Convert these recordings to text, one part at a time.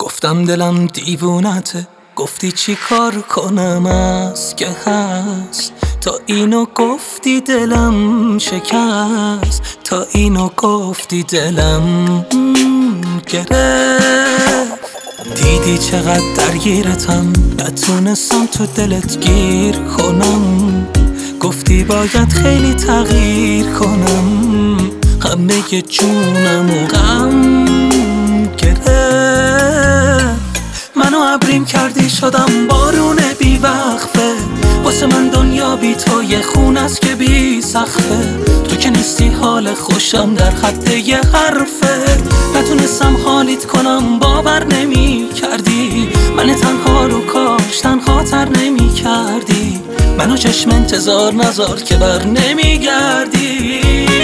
گفتم دلم دیوونته، گفتی چی کار کنم از که هست. تا اینو گفتی دلم شکست، تا اینو گفتی دلم گرفت. دیدی چقدر درگیرتم، نتونستم تو دلت گیر کنم. گفتی باید خیلی تغییر کنم، همه جونم و غم گرفت. منو ابریم کردی شدم بارون بی وقفه، واسه من دنیا بی تو یه خون است که بی سقفه. تو که نیستی حال خوشم در خط یه حرفه، نتونستم حالیت کنم باور نمی کردی. من تنها رو کاش تنها نمی کردی، منو چشم انتظار نذار که بر نمی گردی.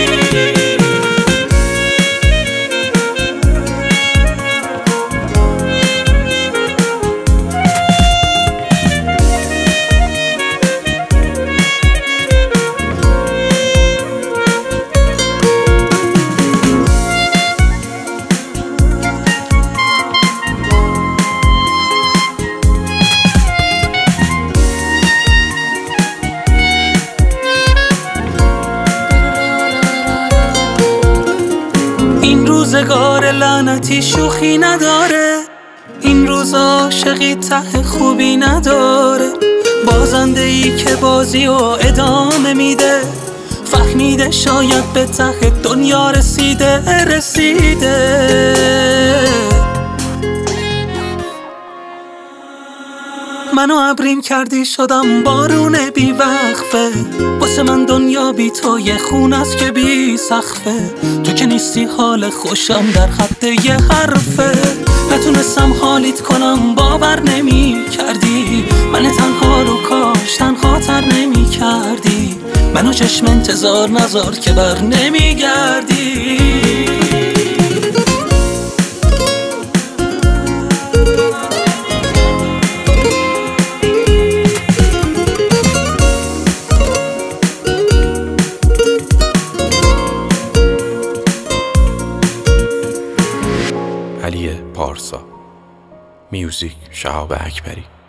این روزگار لعنتی شوخی نداره، این روز عاشقی ته خوبی نداره. بازنده ای که بازی و ادامه میده، فهمیده شاید به ته دنیا رسیده. منو ابریم کردی شدم بارون بی وقفه، واسه من دنیا بی تو یه خون است که بی سقفه. تو که نیستی حال خوشم در خط یه حرفه، نتونستم حالیت کنم باور نمی کردی. من تنها رو کاش تنها نمی کردی، منو چشم انتظار نذار که بر نمی گردی. علی پارسا، میوزیک شهاب اکبری.